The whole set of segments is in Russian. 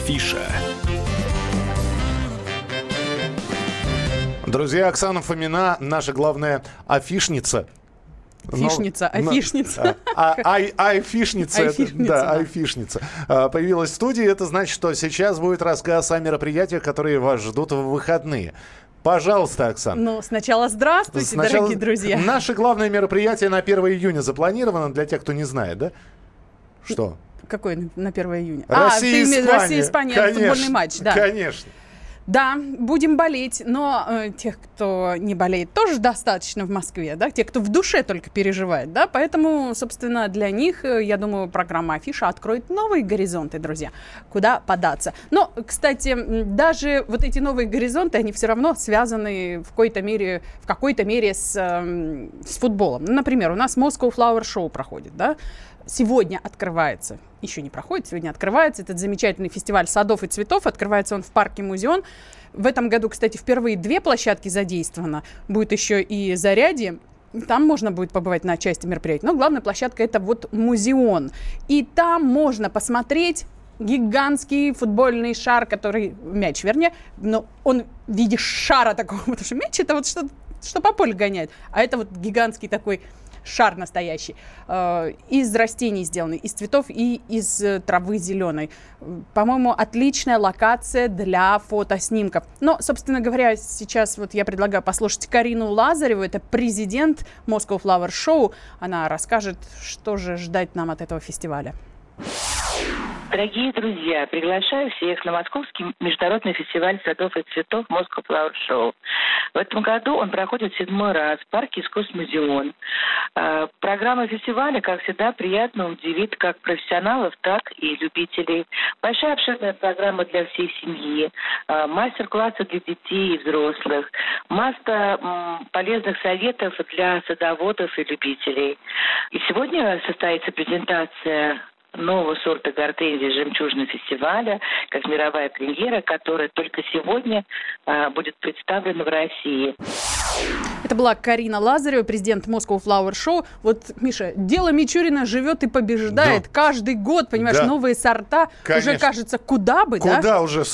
Афиша. Друзья, Оксана Фомина, наша главная афишница. Афишница. Айфишница. Да, айфишница. Появилась в студии. Это значит, что сейчас будет рассказ о мероприятиях, которые вас ждут в выходные. Пожалуйста, Оксана. Ну, сначала здравствуйте, дорогие друзья. Наше главное мероприятие на 1 июня запланировано, для тех, кто не знает, да? Что? Какой на 1 июня? Россия-Испания. Футбольный матч, да. Конечно. Да, будем болеть, но тех, кто не болеет, тоже достаточно в Москве, да, те, кто в душе только переживает, да, поэтому, собственно, для них, я думаю, программа «Афиша» откроет новые горизонты, друзья, куда податься. Но, кстати, даже вот эти новые горизонты, они все равно связаны в какой-то мере с футболом. Например, у нас Moscow Flower Show проходит, да. Сегодня открывается, еще не проходит, сегодня открывается этот замечательный фестиваль садов и цветов. Открывается он в парке Музеон. В этом году, кстати, впервые 2 площадки задействовано. Будет еще и Зарядье. Там можно будет побывать на части мероприятий. Но главная площадка — это вот Музеон. И там можно посмотреть гигантский футбольный шар, мяч, вернее, но он в виде шара такого, потому что мяч — это вот что по полю гоняет. А это вот гигантский такой шар настоящий, из растений сделанный, из цветов и из травы зеленой. По-моему, отличная локация для фотоснимков. Но, собственно говоря, сейчас вот я предлагаю послушать Карину Лазареву, это президент Moscow Flower Show. Она расскажет, что же ждать нам от этого фестиваля. Дорогие друзья, приглашаю всех на Московский международный фестиваль садов и цветов Moscow Flower Show. В этом году он проходит 7-й раз в парке искусств Музеон. Программа фестиваля, как всегда, приятно удивит как профессионалов, так и любителей. Большая обширная программа для всей семьи, мастер-классы для детей и взрослых, масса полезных советов для садоводов и любителей. И сегодня состоится презентация нового сорта гортензии «Жемчужина» фестиваля, как мировая премьера, которая только сегодня будет представлена в России. Это была Карина Лазарева, президент Moscow Flower Show. Вот, Миша, дело Мичурина живет и побеждает. Да. Каждый год, понимаешь, да. Новые сорта. Конечно. Уже кажется, куда бы, да? Куда уже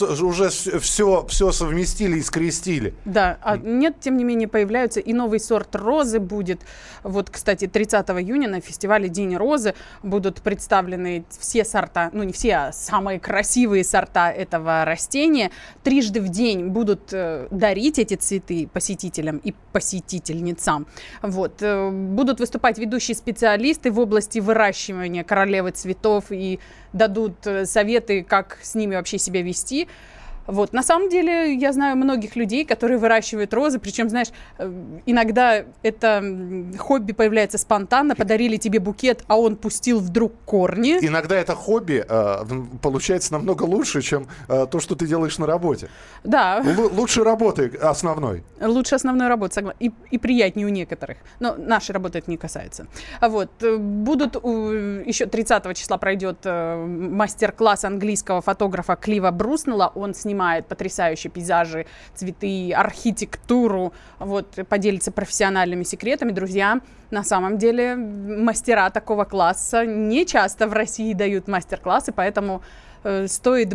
все совместили и скрестили. Да, а нет, тем не менее, появляются и новый сорт розы будет. Вот, кстати, 30 июня на фестивале «День розы» будут представлены все сорта, ну не все, а самые красивые сорта этого растения. 3 в день будут дарить эти цветы посетителям и посетительницам. Вот. Будут выступать ведущие специалисты в области выращивания королевы цветов и дадут советы, как с ними вообще себя вести. Вот. На самом деле, я знаю многих людей, которые выращивают розы, причем, знаешь, иногда это хобби появляется спонтанно, подарили тебе букет, а он пустил вдруг корни. Иногда это хобби получается намного лучше, чем то, что ты делаешь на работе. Да. Лучше работы основной. Лучше основной работы, согласна. И приятнее у некоторых. Но нашей работы это не касается. Вот. Будут еще 30 числа пройдет мастер-класс английского фотографа Клива Бруснелла. Он снимает потрясающие пейзажи, цветы, архитектуру, вот, поделится профессиональными секретами. Друзья, на самом деле мастера такого класса не часто в России дают мастер-классы, поэтому стоит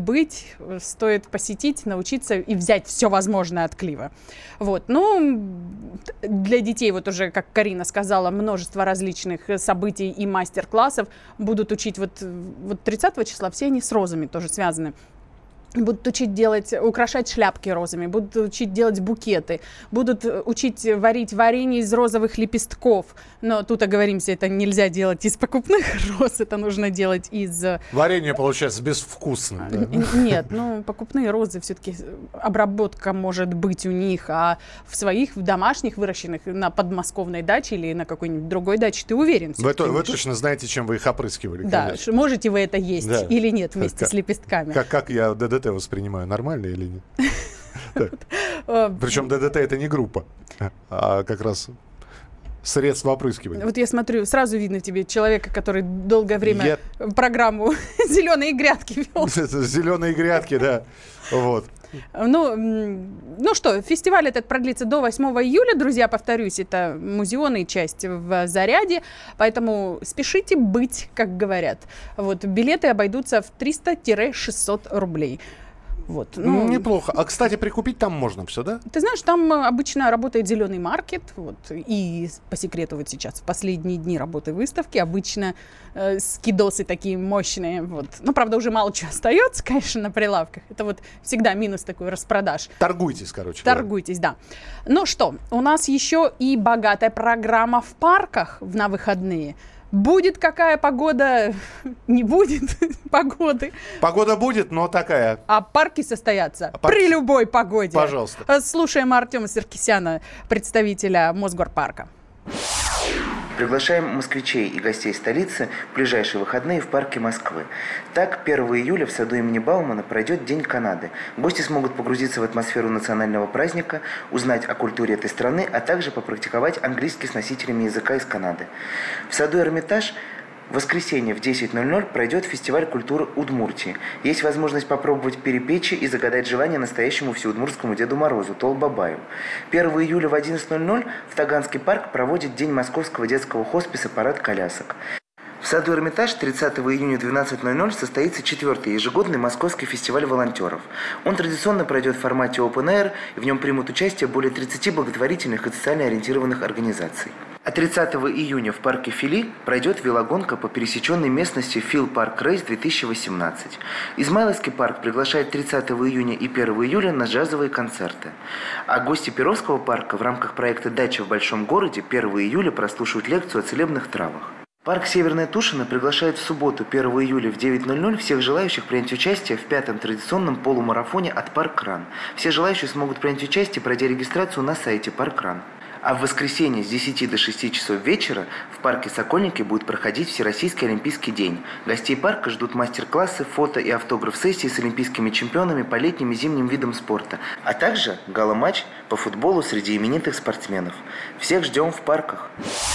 посетить, научиться и взять все возможное от Клива. Вот. Ну, для детей, вот уже, как Карина сказала, множество различных событий и мастер-классов будут учить вот 30 числа, все они с розами тоже связаны. Будут учить украшать шляпки розами, будут учить делать букеты, будут учить варить варенье из розовых лепестков. Но тут оговоримся, это нельзя делать из покупных роз, это нужно делать из... Варенье получается безвкусное. Да? Нет, покупные розы все-таки обработка может быть у них, а в домашних, выращенных на подмосковной даче или на какой-нибудь другой даче, ты уверен? Вы точно знаете, чем вы их опричкивали. Да, можете вы это есть или нет вместе с лепестками. Как я ДДТ воспринимаю, нормально или нет? Причем ДДТ это не группа, а как раз средств опрыскивания. Вот я смотрю, сразу видно тебе человека, который долгое время программу «Зеленые грядки» вел. «Зеленые грядки», да. Вот. Ну что, фестиваль этот продлится до 8 июля, друзья, повторюсь, это музеоны и часть в Заряде, поэтому спешите быть, как говорят. Вот, билеты обойдутся в 300-600 рублей. Вот, неплохо. А, кстати, прикупить там можно все, да? Ты знаешь, там обычно работает зеленый маркет. Вот, и по секрету вот сейчас в последние дни работы выставки обычно скидосы такие мощные. Вот. Ну, правда, уже мало чего остается, конечно, на прилавках. Это вот всегда минус такой распродаж. Торгуйтесь, короче. Торгуйтесь, да. Ну что, у нас еще и богатая программа в парках на выходные. Будет какая погода, не будет погоды. Погода будет, но такая. А парки состоятся при любой погоде. Пожалуйста. Слушаем Артема Саркисяна, представителя Мосгорпарка. Приглашаем москвичей и гостей столицы в ближайшие выходные в парке Москвы. Так, 1 июля в саду имени Баумана пройдет День Канады. Гости смогут погрузиться в атмосферу национального праздника, узнать о культуре этой страны, а также попрактиковать английский с носителями языка из Канады. В саду Эрмитаж в воскресенье в 10:00 пройдет фестиваль культуры Удмуртии. Есть возможность попробовать перепечи и загадать желание настоящему всеудмуртскому Деду Морозу, Толбабаю. 1 июля в 11:00 в Таганский парк проводит День Московского детского хосписа «Парад колясок». В саду Эрмитаж 30 июня в 12:00 состоится 4-й ежегодный Московский фестиваль волонтеров. Он традиционно пройдет в формате Open Air, и в нем примут участие более 30 благотворительных и социально ориентированных организаций. А 30 июня в парке Фили пройдет велогонка по пересеченной местности Фил Парк Рейс 2018. Измайловский парк приглашает 30 июня и 1 июля на джазовые концерты. А гости Перовского парка в рамках проекта «Дача в большом городе» 1 июля прослушают лекцию о целебных травах. Парк Северная Тушина приглашает в субботу, 1 июля в 9:00 всех желающих принять участие в 5-м традиционном полумарафоне от Паркран. Все желающие смогут принять участие, пройдя регистрацию на сайте Паркран. А в воскресенье с 10 до 6 часов вечера в парке Сокольники будет проходить Всероссийский олимпийский день. Гостей парка ждут мастер-классы, фото и автограф-сессии с олимпийскими чемпионами по летним и зимним видам спорта, а также гала-матч по футболу среди именитых спортсменов. Всех ждем в парках.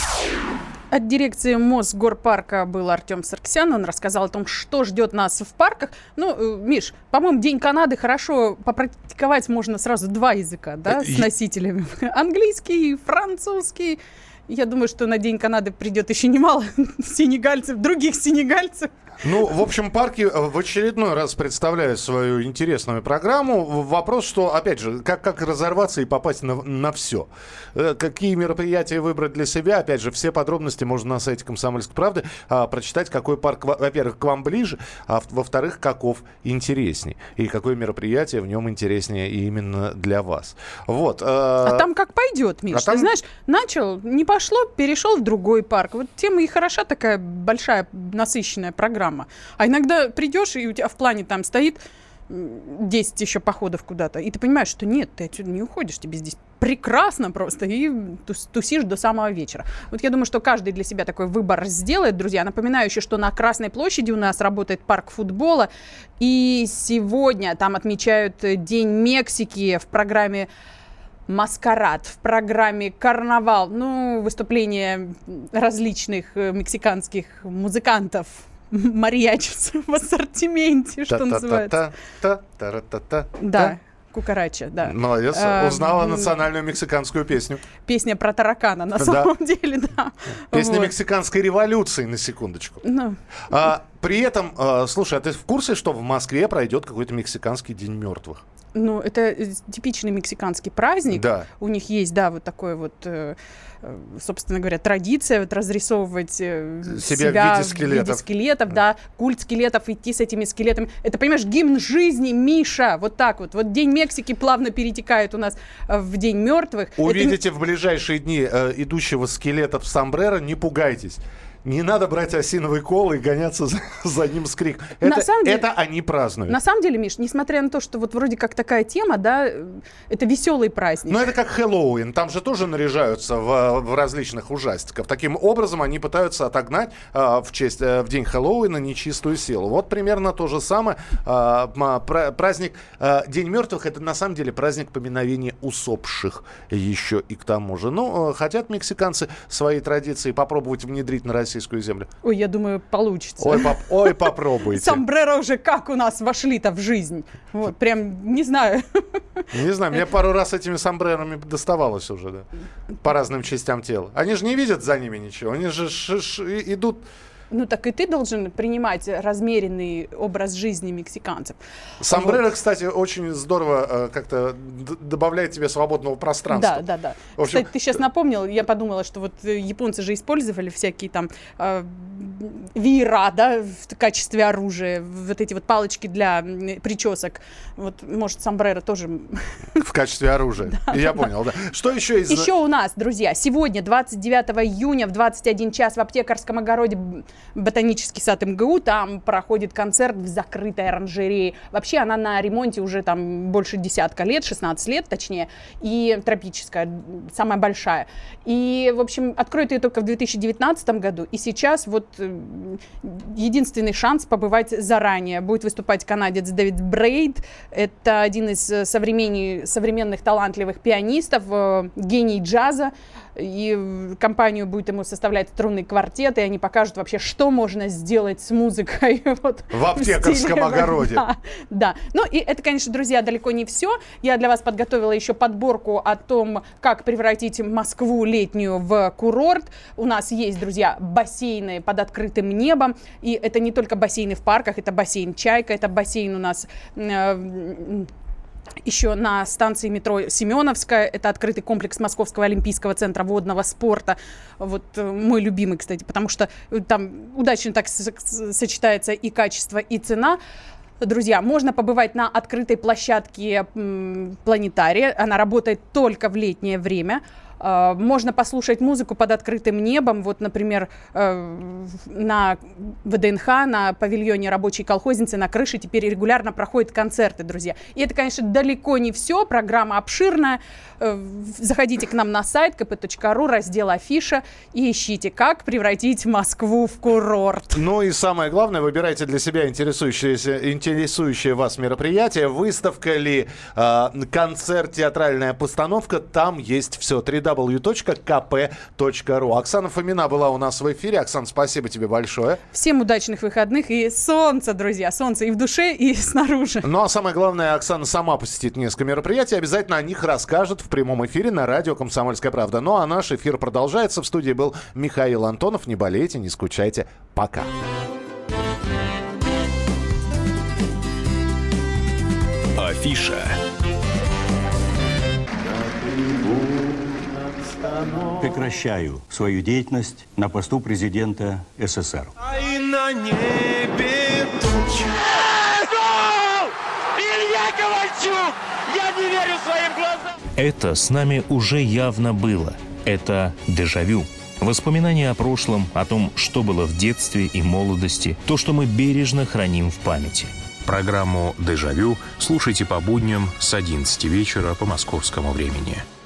От дирекции Мосгорпарка был Артем Саркисян. Он рассказал о том, что ждет нас в парках. Ну, Миш, по-моему, День Канады хорошо попрактиковать можно сразу 2 языка, да, с носителями. Английский, французский. Я думаю, что на День Канады придет еще немало сенегальцев, других сенегальцев. Ну, в общем, парки в очередной раз представляют свою интересную программу. Вопрос, что, опять же, как разорваться и попасть на все. Какие мероприятия выбрать для себя. Опять же, все подробности можно на сайте «Комсомольской правды» прочитать, какой парк, во-первых, к вам ближе, а во-вторых, каков интересней. И какое мероприятие в нем интереснее именно для вас. Вот. А там как пойдет, Миш. Ты знаешь, начал, не пошло, перешел в другой парк. Вот тема и хороша такая большая, насыщенная программа. А иногда придешь, и у тебя в плане там стоит 10 еще походов куда-то, и ты понимаешь, что нет, ты отсюда не уходишь, тебе здесь прекрасно просто, и тусишь до самого вечера. Вот я думаю, что каждый для себя такой выбор сделает, друзья. Напоминаю еще, что на Красной площади у нас работает парк футбола, и сегодня там отмечают День Мексики в программе «Маскарад», в программе «Карнавал», ну, выступления различных мексиканских музыкантов, мариачи в ассортименте, что называется. Да, кукарача, да. Молодец, узнала национальную мексиканскую песню. Песня про таракана, на самом деле, да. Песня мексиканской революции, на секундочку. При этом, слушай, а ты в курсе, что в Москве пройдет какой-то мексиканский День мертвых? Ну, это типичный мексиканский праздник. Да. У них есть, да, вот такой вот, собственно говоря, традиция вот разрисовывать себя в виде скелетов, да, культ скелетов, идти с этими скелетами. Это, понимаешь, гимн жизни, Миша, вот так вот. Вот День Мексики плавно перетекает у нас в День мертвых. Увидите в ближайшие дни идущего скелета в сомбреро, не пугайтесь. не надо брать осиновый кол и гоняться за ним с криком. Это они празднуют. На самом деле, Миш, несмотря на то, что вот вроде как такая тема, да, это веселый праздник. Но это как Хэллоуин. Там же тоже наряжаются в различных ужастиков. Таким образом, они пытаются отогнать в день Хэллоуина нечистую силу. Вот примерно то же самое. Праздник День мертвых — это на самом деле праздник поминовения усопших еще и к тому же. Ну, хотят мексиканцы свои традиции попробовать внедрить на российскую землю? Ой, я думаю, получится. Ой, попробуйте. Сомбреро уже как у нас вошли-то в жизнь. Вот, прям, не знаю. Не знаю, мне пару раз этими сомбрерами доставалось уже, да. По разным частям тела. Они же не видят за ними ничего. Они же идут... Ну, так и ты должен принимать размеренный образ жизни мексиканцев. Сомбреро, вот. Кстати, очень здорово как-то добавляет тебе свободного пространства. Да. В общем, кстати, ты сейчас напомнил, я подумала, что вот японцы же использовали всякие там веера, да, в качестве оружия, вот эти вот палочки для причесок. Вот, может, сомбреро тоже... В качестве оружия. Я понял, да. Что еще из... Еще у нас, друзья, сегодня, 29 июня в 21 час в Аптекарском огороде Ботанический сад МГУ, там проходит концерт в закрытой оранжерее. Вообще она на ремонте уже там больше десятка лет, 16 лет точнее, и тропическая, самая большая. И, в общем, откроют ее только в 2019 году, и сейчас вот единственный шанс побывать заранее. Будет выступать канадец Дэвид Брейд, это один из современных талантливых пианистов, гений джаза, и компанию будет ему составлять струнный квартет, и они покажут вообще, что можно сделать с музыкой. Вот, в Аптекарском огороде. Да. Ну и это, конечно, друзья, далеко не все. Я для вас подготовила еще подборку о том, как превратить Москву летнюю в курорт. У нас есть, друзья, бассейны под открытым небом, и это не только бассейны в парках, это бассейн «Чайка», это бассейн у нас... Еще на станции метро Семеновская. Это открытый комплекс Московского олимпийского центра водного спорта. Вот мой любимый, кстати, потому что там удачно так сочетается и качество, и цена. Друзья, можно побывать на открытой площадке планетария. Она работает только в летнее время. Можно послушать музыку под открытым небом. Вот, например, на ВДНХ, на павильоне рабочей колхозницы, на крыше теперь регулярно проходят концерты, друзья. И это, конечно, далеко не все. Программа обширная. Заходите к нам на сайт kp.ru, раздел «Афиша» и ищите, как превратить Москву в курорт. Ну и самое главное, выбирайте для себя интересующее вас мероприятие. Выставка ли, концерт, театральная постановка. Там есть все. www.kp.ru. Оксана Фомина была у нас в эфире. Оксана, спасибо тебе большое. Всем удачных выходных и солнца, друзья. Солнце и в душе, и снаружи. Ну а самое главное, Оксана сама посетит несколько мероприятий. Обязательно о них расскажет в прямом эфире на радио «Комсомольская правда». Ну а наш эфир продолжается. В студии был Михаил Антонов. Не болейте, не скучайте. Пока. Афиша. Прекращаю свою деятельность на посту президента СССР. И на небе тучи. Илья Ковальчук! Я не верю своим глазам! Это с нами уже явно было. Это дежавю. Воспоминания о прошлом, о том, что было в детстве и молодости, то, что мы бережно храним в памяти. Программу «Дежавю» слушайте по будням с 11 вечера по московскому времени.